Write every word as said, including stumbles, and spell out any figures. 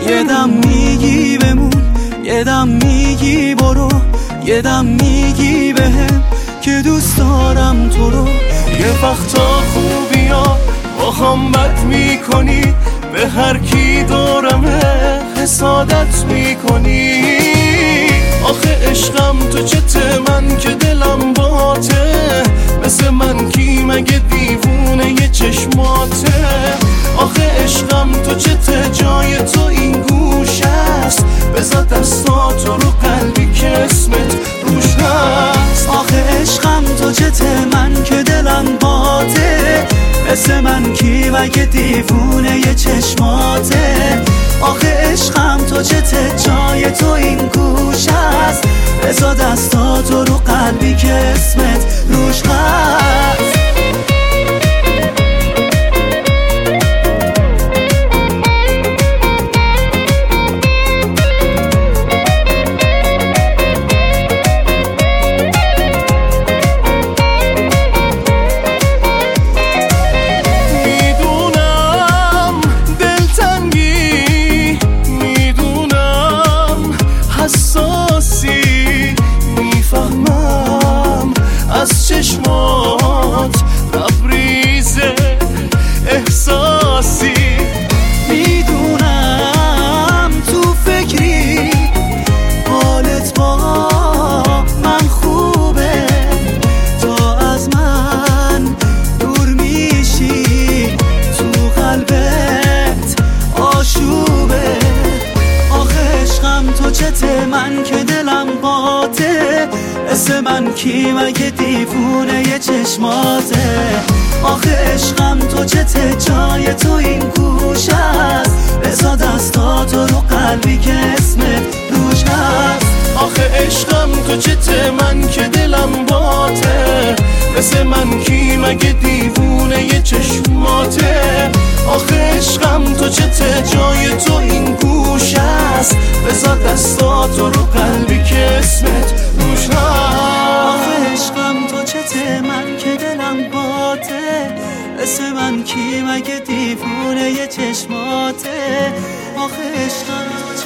یه دم میگی بمون، یه دم میگی برو، یه دم میگی بهم که دوست دارم تو رو. یه وقتا خوبی ها با هم بد میکنی، به هر کی دورمه حسادت میکنی. آخه عشقم تو چته من که دلم باته، مثل من کی مگه دیوونه یه چشماته. آخه عشقم تو چته جای تو این گوش است، بذار دستاتو رو قلبی که اسمت روش هست. آخه عشقم تو چته من که دلم باته، مثل من کی مگه دیوونه یه چشماته. آخه عشقم تو چته جای تو این گوش است، بذار دستاتو رو قلبی که اسمت روش هست. میفهمم از چشمات لبریزه احساسی، میدونم تو فکری حالت با من خوبه، تا از من دور میشی تو قلبت آشوبه. آخه عشقم تو چته من که دلم باته، مثل من کی مگه دیوونه یه چشماته. آخه عشقم تو چته جای تو این گوش است، بذار دستاتو رو قلبی که اسمت روش هست. آخه عشقم تو چته من که دلم باته، مثل من کی مگه دیوونه یه چشماته. آخه عشقم تو چته جای تو این گوش است، بذار دستاتو رو قلبی که اسمت روش هست. آخه عشقم تو چته من که دلم باته، مثل من کی مگه دیوونه یه چشماته. آخه عشقم تو